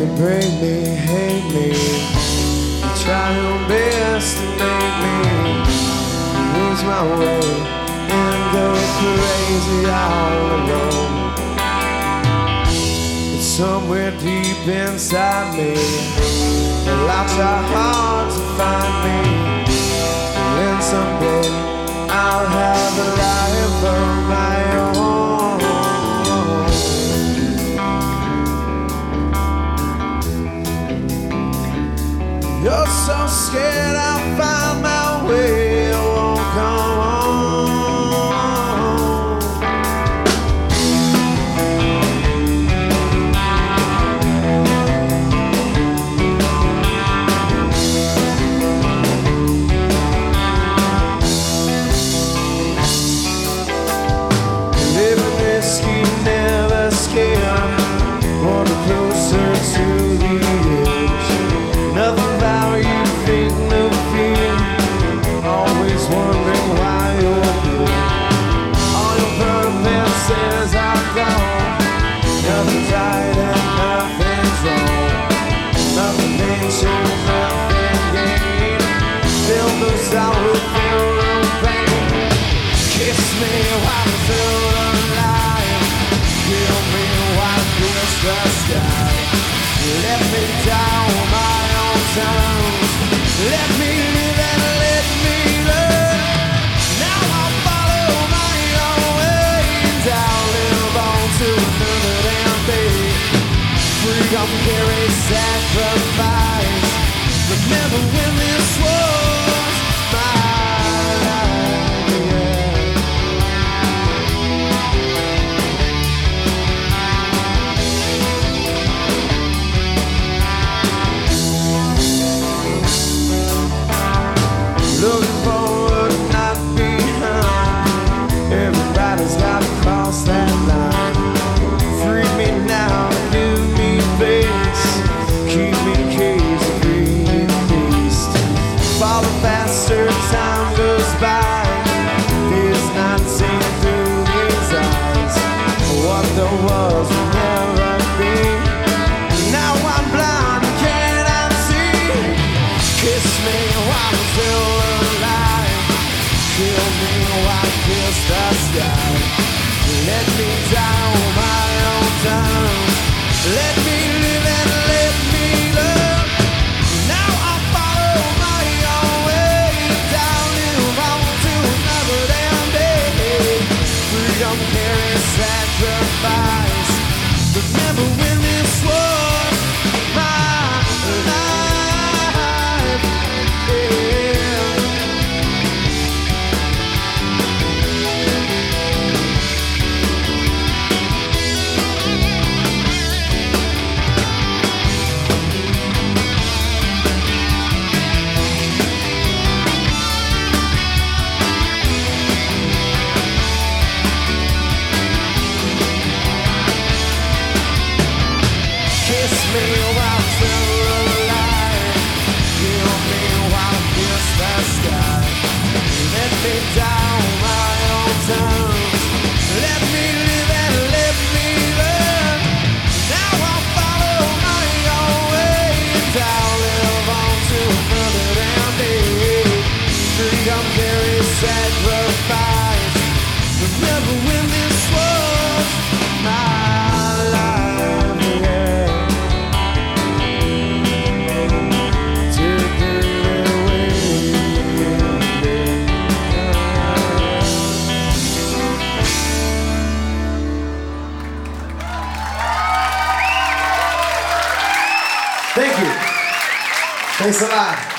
break me, hate me. You try your best to make me lose my way and go crazy all alone. But somewhere deep inside me, the lights are hard to find me. And then someday I'll have a life of my own. You're so scared I'll find my way, I won't come on. Living risky, never scared, wanna closer to the edge. Nothing about you, think no fear. Always wondering why you're here. All your purposes are gone. Nothing's right and nothing's wrong. Nothing ancient, nothing gained. Fill those out with your own pain. Kiss me while I'm still alive. Kill me while I kiss the sky. Let me down my own terms. Let me live and let me learn. Now I'll follow my own ways. I'll live on to another damn day. Freedom carries sacrifice. Remember when this was my life, yeah. Looking forward, not behind. Everybody's got to cross that line. Free me now, give me face. Keep me in cage, a breathing beast. Follow faster, time goes by. It's not seen through these eyes. What there was will never be. Now I'm blind, cannot see. Kiss me while I'm still alive. Kill me while I kiss the sky. Let me down my own terms. Let me live and let me learn. Now I'll follow my own way. I'll live on to another damn day. Freedom carries sacrifice. Remember when this was my life, yeah. Kiss me while I'm still alive. Kill me while I kiss the sky. Let me down my own terms. Let me live and let me learn. Now I'll follow my own ways. I'll live on to another damn day. Freedom carries sacrifice. Remember when this was my life, yeah. Take it away, yeah. Thank you. Thanks a lot.